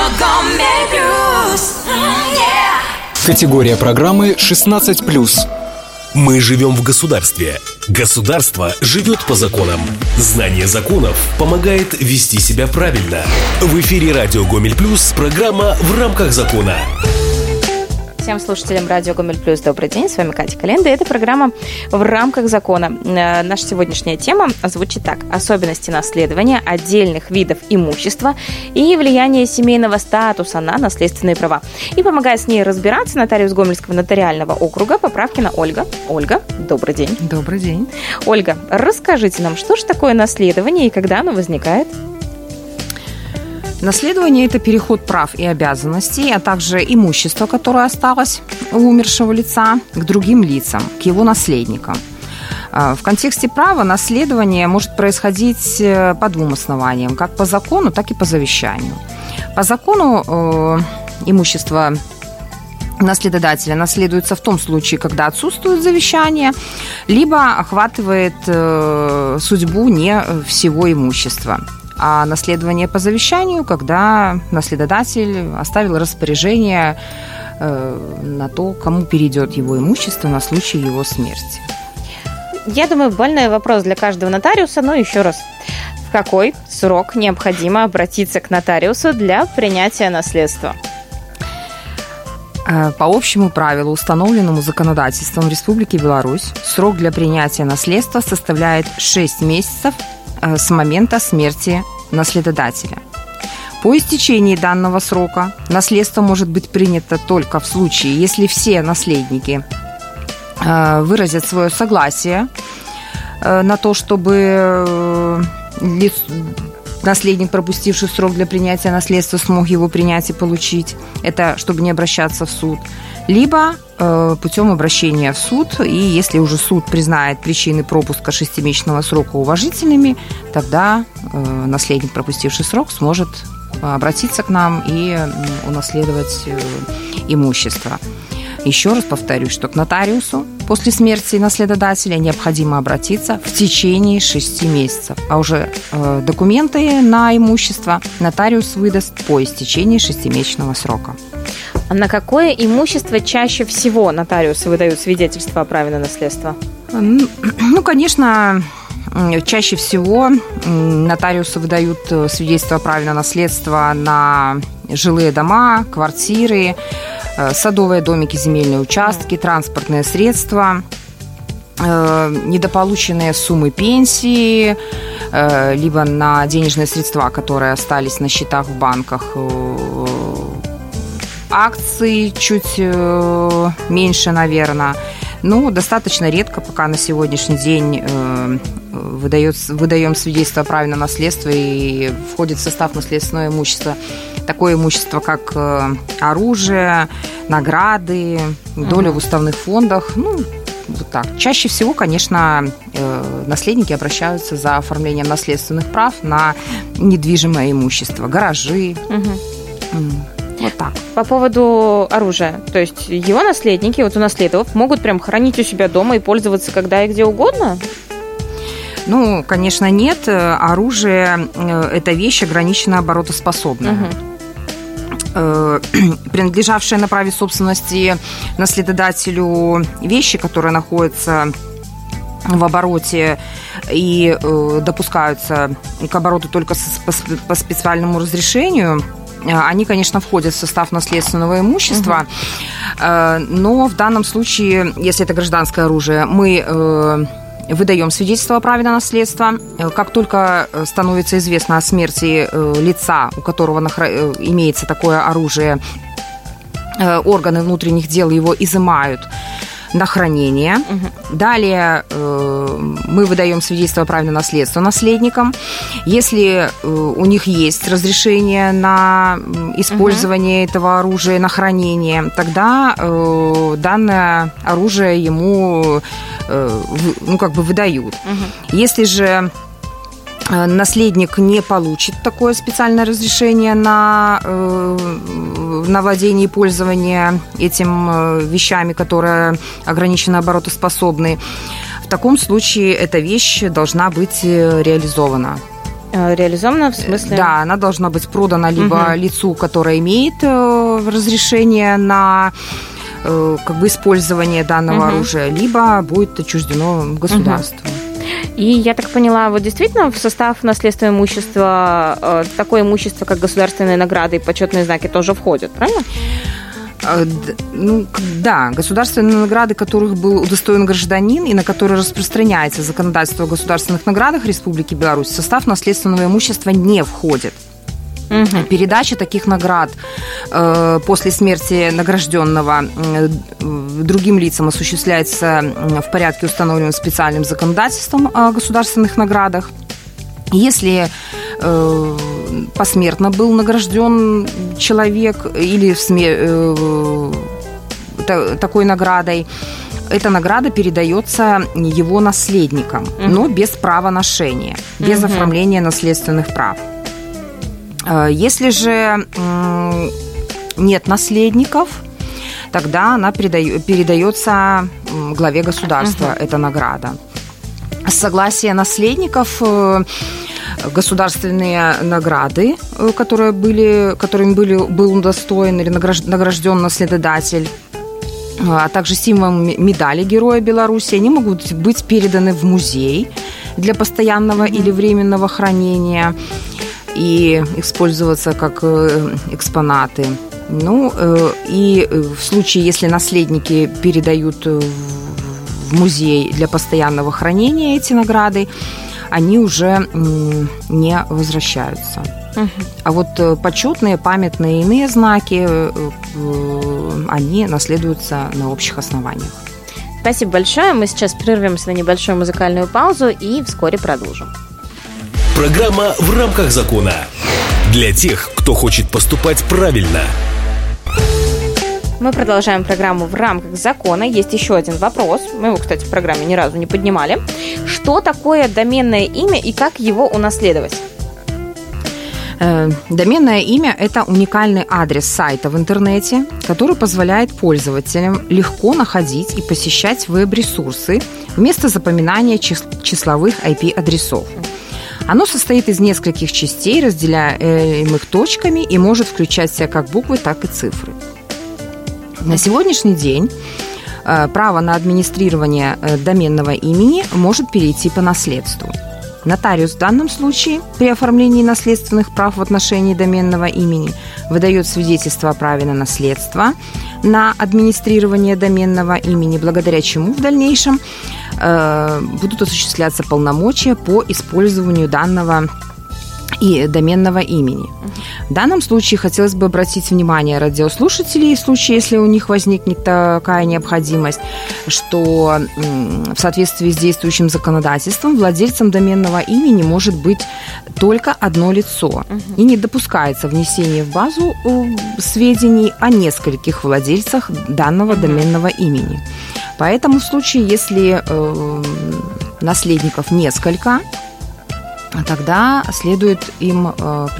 Категория программы 16+. Мы живем в государстве. Государство живет по законам. Знание законов помогает вести себя правильно. В эфире радио Гомель Плюс программа «В рамках закона». Всем слушателям радио Гомель Плюс добрый день. С вами Катя Календа. Это программа «В рамках закона». Наша сегодняшняя тема звучит так. Особенности наследования отдельных видов имущества и влияние семейного статуса на наследственные права. И помогает с ней разбираться нотариус Гомельского нотариального округа Поправкина Ольга. Ольга, добрый день. Добрый день. Ольга, расскажите нам, что же такое наследование и когда оно возникает? Наследование – это переход прав и обязанностей, а также имущества, которое осталось у умершего лица, к другим лицам, к его наследникам. В контексте права наследование может происходить по двум основаниям, как по закону, так и по завещанию. По закону имущество наследодателя наследуется в том случае, когда отсутствует завещание, либо охватывает судьбу не всего имущества. А наследование по завещанию, когда наследодатель оставил распоряжение на то, кому перейдет его имущество на случай его смерти. Я думаю, больной вопрос для каждого нотариуса, но еще раз. В какой срок необходимо обратиться к нотариусу для принятия наследства? По общему правилу, установленному законодательством Республики Беларусь, срок для принятия наследства составляет 6 месяцев с момента смерти наследодателя. По истечении данного срока наследство может быть принято только в случае, если все наследники выразят свое согласие на то, чтобы наследник, пропустивший срок для принятия наследства, смог его принять и получить. Это чтобы не обращаться в суд. Либо путем обращения в суд, и если уже суд признает причины пропуска 6-месячного срока уважительными, тогда наследник, пропустивший срок, сможет обратиться к нам и унаследовать имущество. Еще раз повторюсь, что к нотариусу после смерти наследодателя необходимо обратиться в течение 6 месяцев, а уже документы на имущество нотариус выдаст по истечении 6-месячного срока. А на какое имущество чаще всего нотариусы выдают свидетельство о праве на наследство? Ну, конечно, чаще всего нотариусы выдают свидетельство о праве на наследство на жилые дома, квартиры, садовые домики, земельные участки, транспортные средства, недополученные суммы пенсии, либо на денежные средства, которые остались на счетах в банках, акции чуть меньше, наверное. Ну, достаточно редко, пока на сегодняшний день выдаем свидетельство о праве на наследство и входит в состав наследственного имущества такое имущество, как оружие, награды, доля в уставных фондах. Ну, вот так. Чаще всего, конечно, наследники обращаются за оформлением наследственных прав на недвижимое имущество, гаражи. Вот так. По поводу оружия, то есть его наследники, вот унаследовав, могут прям хранить у себя дома и пользоваться когда и где угодно? Ну, конечно, нет. Оружие – это вещь ограниченно оборотоспособная. Принадлежавшие на праве собственности наследодателю вещи, которые находятся в обороте и допускаются к обороту только по специальному разрешению, они, конечно, входят в состав наследственного имущества, но в данном случае, если это гражданское оружие, мы выдаем свидетельство о праве на наследство. Как только становится известно о смерти лица, у которого имеется такое оружие, органы внутренних дел его изымают на хранение. Далее мы выдаем свидетельство о праве на наследство наследникам. Если у них есть разрешение на использование этого оружия, на хранение, тогда данное оружие ему выдают. Если же наследник не получит такое специальное разрешение на владение и пользование этим вещами, которые ограниченно оборотоспособны, в таком случае эта вещь должна быть реализована. Реализована в смысле? Да, она должна быть продана либо лицу, которое имеет разрешение на использование данного оружия, либо будет отчуждено государству. И я так поняла, вот действительно в состав наследственного имущества такое имущество, как государственные награды и почетные знаки, тоже входят, правильно? Да, государственные награды, которых был удостоен гражданин и на которые распространяется законодательство о государственных наградах Республики Беларусь, в состав наследственного имущества не входит. Передача таких наград после смерти награжденного другим лицам осуществляется в порядке, установленном специальным законодательством о государственных наградах. Если посмертно был награжден человек или такой наградой, эта награда передается его наследникам, но без права ношения, без оформления наследственных прав. Если же нет наследников, тогда она передается главе государства, эта награда. С согласия наследников государственные награды, которыми был удостоен или награжден наследодатель, а также символом медали Героя Беларуси, они могут быть переданы в музей для постоянного или временного хранения и использоваться как экспонаты. И в случае, если наследники передают в музей для постоянного хранения эти награды, они уже не возвращаются. А вот почетные, памятные и иные знаки, они наследуются на общих основаниях. Спасибо большое. Мы сейчас прервемся на небольшую музыкальную паузу и вскоре продолжим. Программа «В рамках закона». Для тех, кто хочет поступать правильно. Мы продолжаем программу «В рамках закона». Есть еще один вопрос. Мы его, кстати, в программе ни разу не поднимали. Что такое доменное имя и как его унаследовать? Доменное имя – это уникальный адрес сайта в интернете, который позволяет пользователям легко находить и посещать веб-ресурсы вместо запоминания числовых IP-адресов. Оно состоит из нескольких частей, разделяемых точками, и может включать в себя как буквы, так и цифры. На сегодняшний день право на администрирование доменного имени может перейти по наследству. Нотариус в данном случае при оформлении наследственных прав в отношении доменного имени выдает свидетельство о праве на наследство на администрирование доменного имени, благодаря чему в дальнейшем будут осуществляться полномочия по использованию данного и доменного имени. В данном случае хотелось бы обратить внимание радиослушателей, в случае, если у них возникнет такая необходимость, что в соответствии с действующим законодательством владельцем доменного имени может быть только одно лицо, и не допускается внесение в базу сведений о нескольких владельцах данного доменного имени. Поэтому в случае, если наследников несколько, тогда следует им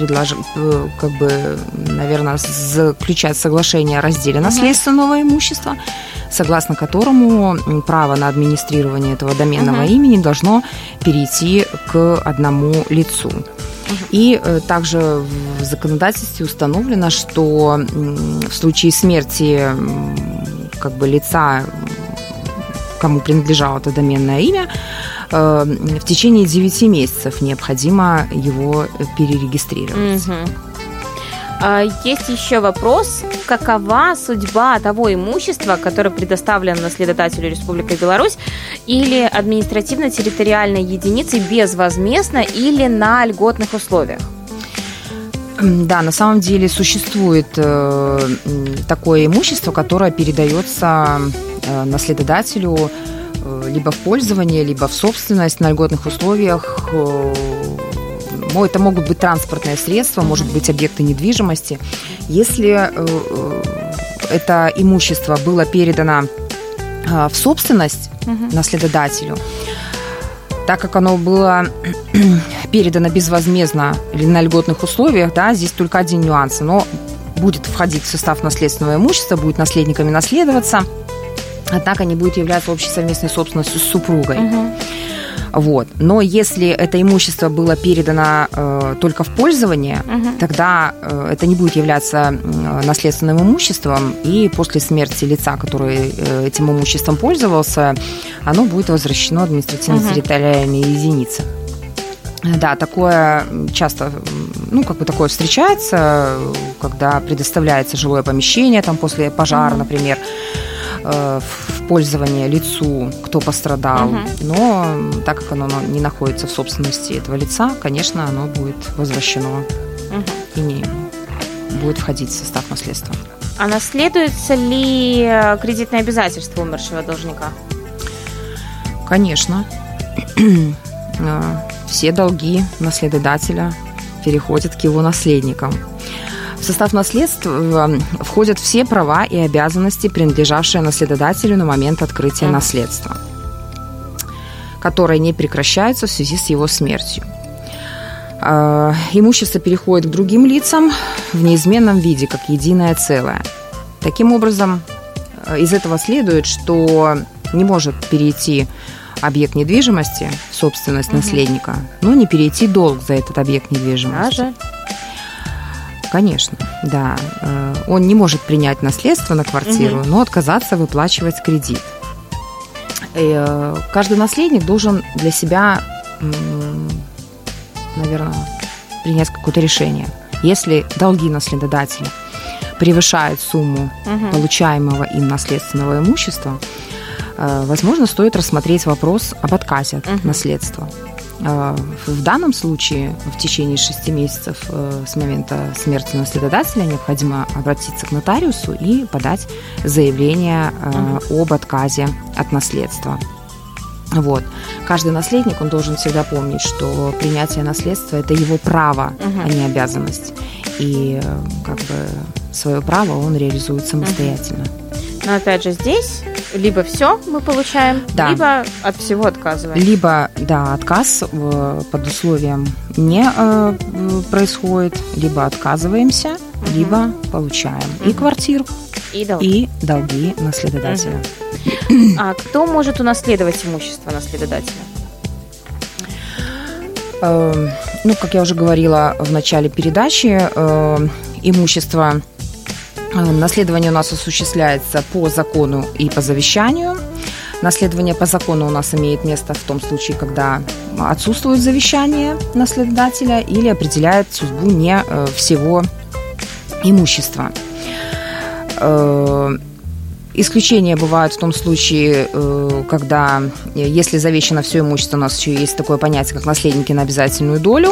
заключать соглашение о разделе наследственного имущества, согласно которому право на администрирование этого доменного имени должно перейти к одному лицу. И также в законодательстве установлено, что в случае смерти лица, кому принадлежало это доменное имя, в течение 9 месяцев необходимо его перерегистрировать. Есть еще вопрос. Какова судьба того имущества, которое предоставлено наследодателю Республики Беларусь или административно-территориальной единице безвозмездно или на льготных условиях? Да, на самом деле существует такое имущество, которое передается наследодателю либо в пользование, либо в собственность на льготных условиях. Это могут быть транспортные средства, может быть, объекты недвижимости. Если это имущество было передано в собственность наследодателю, так как оно было передано безвозмездно или на льготных условиях, да, здесь только один нюанс. Оно будет входить в состав наследственного имущества, будет наследниками наследоваться, однако не будет являться общей совместной собственностью с супругой. Вот. Но если это имущество было передано только в пользование, тогда это не будет являться наследственным имуществом, и после смерти лица, который этим имуществом пользовался, оно будет возвращено административно-территориальной единице. Да, такое часто, такое встречается, когда предоставляется жилое помещение, там, после пожара, например, в пользование лицу, кто пострадал. Но так как оно не находится в собственности этого лица, конечно, оно будет возвращено и не будет входить в состав наследства. А наследуется ли кредитное обязательство умершего должника? Конечно. Все долги наследодателя переходят к его наследникам. В состав наследства входят все права и обязанности, принадлежавшие наследодателю на момент открытия наследства, которые не прекращаются в связи с его смертью. Имущество переходит к другим лицам в неизменном виде, как единое целое. Таким образом, из этого следует, что не может перейти объект недвижимости в собственность наследника, но не перейти долг за этот объект недвижимости. Даже? Конечно, да. Он не может принять наследство на квартиру, но отказаться выплачивать кредит. И каждый наследник должен для себя, наверное, принять какое-то решение. Если долги наследодателя превышают сумму получаемого им наследственного имущества, возможно, стоит рассмотреть вопрос об отказе от наследства. В данном случае в течение 6 месяцев с момента смерти наследодателя необходимо обратиться к нотариусу и подать заявление об отказе от наследства. Вот. Каждый наследник, он должен всегда помнить, что принятие наследства – это его право, а не обязанность. И свое право он реализует самостоятельно. Но опять же здесь либо все мы получаем, либо от всего отказываем. Либо, отказ под условием не происходит, либо отказываемся, либо получаем и квартиру, и долги наследодателя. А кто может унаследовать имущество наследодателя? Как я уже говорила в начале передачи, имущество... Наследование у нас осуществляется по закону и по завещанию. Наследование по закону у нас имеет место в том случае, когда отсутствует завещание наследодателя или определяет судьбу не всего имущества. Исключения бывают в том случае, когда, если завещано все имущество, у нас еще есть такое понятие, как наследники на обязательную долю,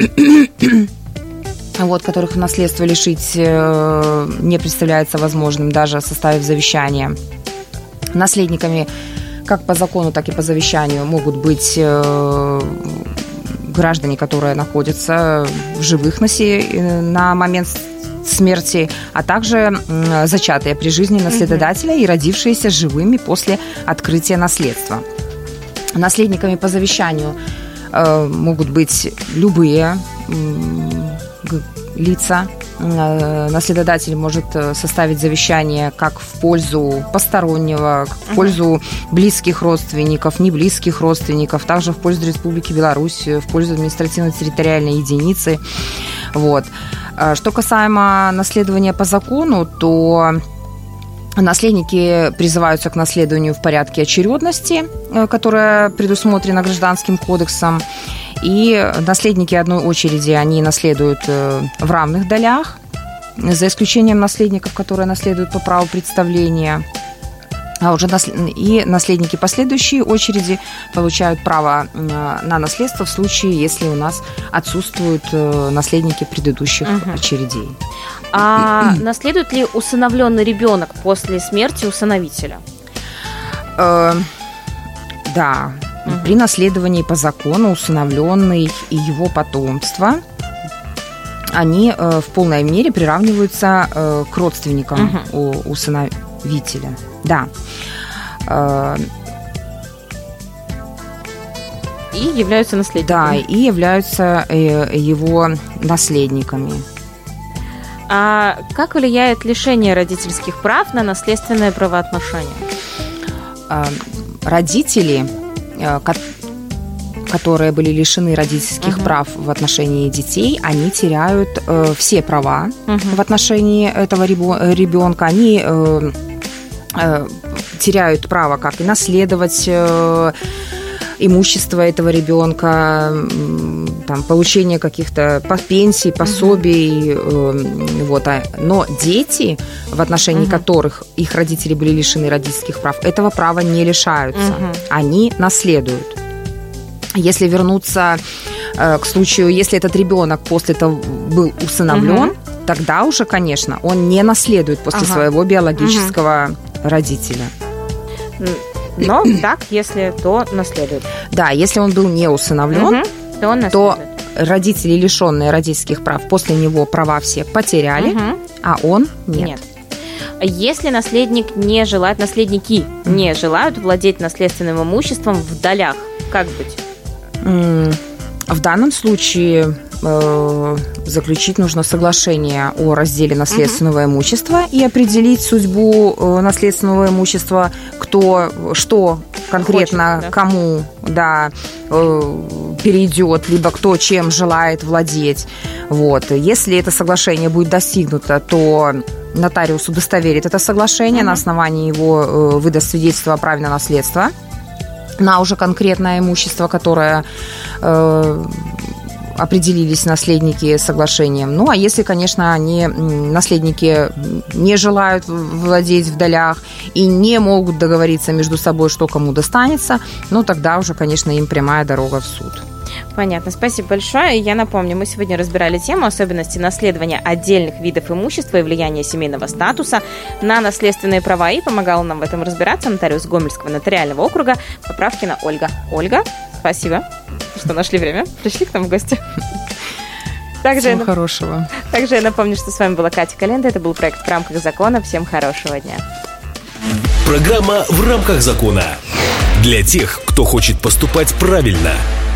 которых наследство лишить не представляется возможным, даже составив завещание. Наследниками как по закону, так и по завещанию могут быть граждане, которые находятся в живых на момент смерти, а также зачатые при жизни наследодателя и родившиеся живыми после открытия наследства. Наследниками по завещанию могут быть любые лица. Наследодатель может составить завещание как в пользу постороннего, как в пользу близких родственников, неблизких родственников, также в пользу Республики Беларусь, в пользу административно-территориальной единицы. Вот. Что касаемо наследования по закону, то наследники призываются к наследованию в порядке очередности, которая предусмотрена Гражданским кодексом. И наследники одной очереди, они наследуют в равных долях, за исключением наследников, которые наследуют по праву представления. А уже и наследники последующей очереди получают право на наследство в случае, если у нас отсутствуют наследники предыдущих очередей. А наследует ли усыновленный ребенок после смерти усыновителя? Да. При наследовании по закону усыновленный и его потомство, они в полной мере приравниваются к родственникам усыновителя. Да. И являются наследниками. Да, и являются его наследниками. А как влияет лишение родительских прав на наследственное правоотношение? Родители, которые были лишены родительских прав в отношении детей, они теряют все права в отношении этого ребенка. Они теряют право как и наследовать имущество этого ребенка, там, получение каких-то пенсий, пособий. Но дети, в отношении которых их родители были лишены родительских прав, этого права не лишаются. Они наследуют. Если вернуться к случаю, если этот ребенок после этого был усыновлен, тогда уже, конечно, он не наследует после своего биологического родителя. Но так, если то наследует. Да, если он был не усыновлен, то он наследует. То родители, лишенные родительских прав, после него права все потеряли, а он нет. Если наследники не желают владеть наследственным имуществом в долях, как быть? В данном случае заключить нужно соглашение о разделе наследственного имущества и определить судьбу наследственного имущества, кто, что конкретно хочет, кому перейдет, либо кто чем желает владеть. Если это соглашение будет достигнуто, то нотариус удостоверит это соглашение, на основании его выдаст свидетельство о праве на наследство на уже конкретное имущество, которое определились наследники соглашением. А если, конечно, наследники не желают владеть в долях и не могут договориться между собой, что кому достанется, тогда уже, конечно, им прямая дорога в суд. Понятно. Спасибо большое. Я напомню, мы сегодня разбирали тему особенности наследования отдельных видов имущества и влияния семейного статуса на наследственные права. И помогала нам в этом разбираться нотариус Гомельского нотариального округа Поправкина Ольга. Ольга, спасибо, что нашли время. Пришли к нам в гости. Всем хорошего. Также я напомню, что с вами была Катя Календа. Это был проект «В рамках закона». Всем хорошего дня. Программа «В рамках закона». Для тех, кто хочет поступать правильно.